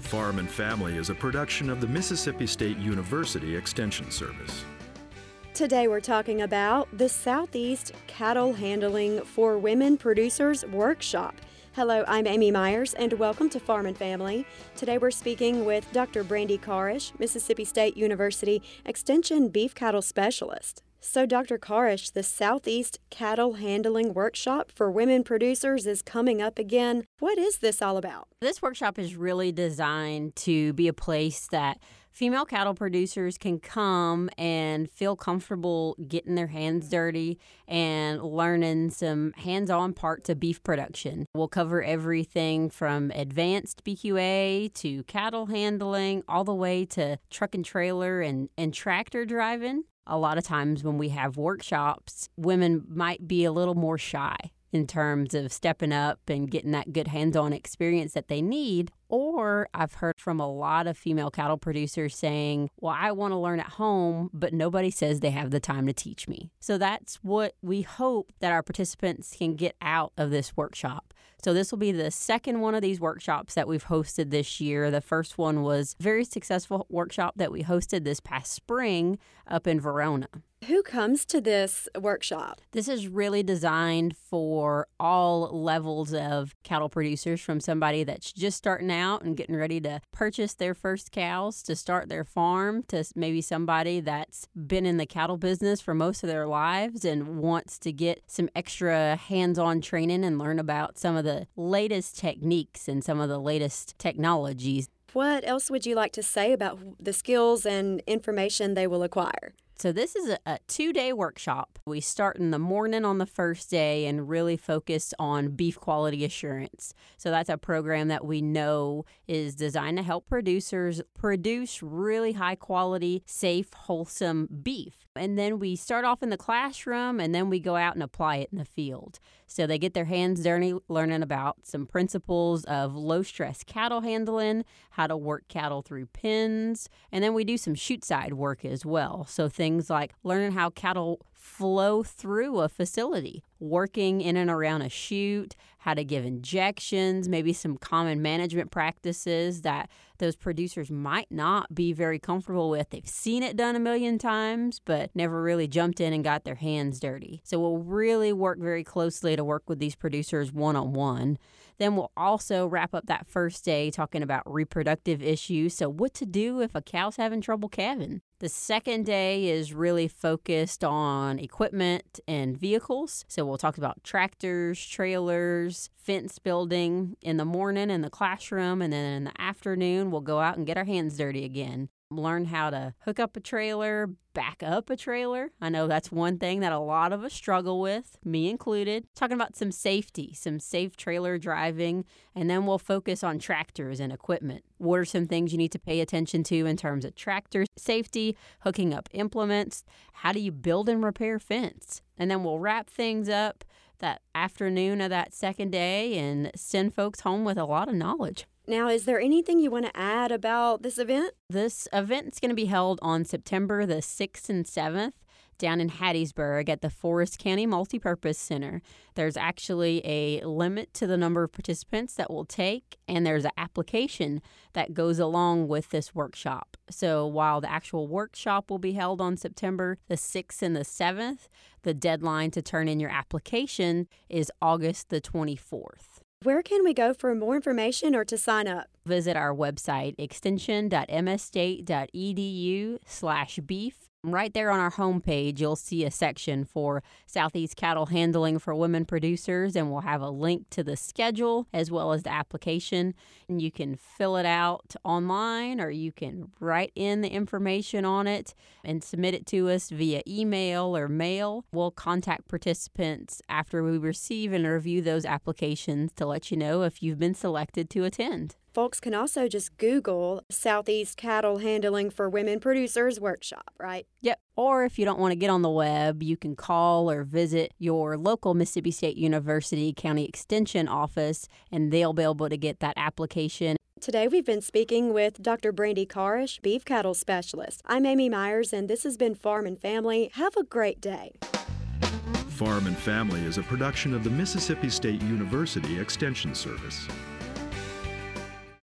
Farm and Family is a production of the Mississippi State University Extension Service. Today we're talking about the Southeast Cattle Handling for Women Producers Workshop. Hello, I'm Amy Myers, and welcome to Farm and Family. Today we're speaking with Dr. Brandy Karish, Mississippi State University Extension Beef Cattle Specialist. So, Dr. Karish, the Southeast Cattle Handling Workshop for Women Producers is coming up again. What is this all about? This workshop is really designed to be a place that female cattle producers can come and feel comfortable getting their hands dirty and learning some hands-on parts of beef production. We'll cover everything from advanced BQA to cattle handling, all the way to truck and trailer and tractor driving. A lot of times when we have workshops, women might be a little more shy in terms of stepping up and getting that good hands-on experience that they need. Or I've heard from a lot of female cattle producers saying, well, I want to learn at home, but nobody says they have the time to teach me. So that's what we hope that our participants can get out of this workshop. So this will be the second one of these workshops that we've hosted this year. The first one was a very successful workshop that we hosted this past spring up in Verona. Who comes to this workshop? This is really designed for all levels of cattle producers, from somebody that's just starting out and getting ready to purchase their first cows to start their farm, to maybe somebody that's been in the cattle business for most of their lives and wants to get some extra hands-on training and learn about some of the latest techniques and some of the latest technologies. What else would you like to say about the skills and information they will acquire? So this is a 2-day workshop. We start in the morning on the first day and really focus on beef quality assurance. So that's a program that we know is designed to help producers produce really high quality, safe, wholesome beef. And then we start off in the classroom and then we go out and apply it in the field. So they get their hands dirty learning about some principles of low stress cattle handling, how to work cattle through pens, and then we do some chute side work as well. So things like learning how cattle flow through a facility, working in and around a chute, how to give injections, maybe some common management practices that those producers might not be very comfortable with. They've seen it done a million times, but never really jumped in and got their hands dirty. So we'll really work very closely to work with these producers one-on-one. Then we'll also wrap up that first day talking about reproductive issues. So what to do if a cow's having trouble calving. The second day is really focused on equipment and vehicles. So we'll talk about tractors, trailers, fence building in the morning in the classroom, and then in the afternoon we'll go out and get our hands dirty again. Learn how to hook up a trailer, back up a trailer. I know that's one thing that a lot of us struggle with, me included. Talking about some safety, some safe trailer driving, and then we'll focus on tractors and equipment. What are some things you need to pay attention to in terms of tractor safety, hooking up implements? How do you build and repair fence? And then we'll wrap things up that afternoon of that second day and send folks home with a lot of knowledge. Now, is there anything you want to add about this event? This event is going to be held on September the 6th and 7th down in Hattiesburg at the Forest County Multipurpose Center. There's actually a limit to the number of participants that we'll take, and there's an application that goes along with this workshop. So while the actual workshop will be held on September the 6th and the 7th, the deadline to turn in your application is August the 24th. Where can we go for more information or to sign up? Visit our website, extension.msstate.edu/beef. Right there on our homepage, you'll see a section for Southeast Cattle Handling for Women Producers, and we'll have a link to the schedule as well as the application. And you can fill it out online, or you can write in the information on it and submit it to us via email or mail. We'll contact participants after we receive and review those applications to let you know if you've been selected to attend. Folks can also just Google Southeast Cattle Handling for Women Producers Workshop, right? Yep. Or if you don't want to get on the web, you can call or visit your local Mississippi State University County Extension office, and they'll be able to get that application. Today we've been speaking with Dr. Brandy Karish, Beef Cattle Specialist. I'm Amy Myers, and this has been Farm and Family. Have a great day. Farm and Family is a production of the Mississippi State University Extension Service.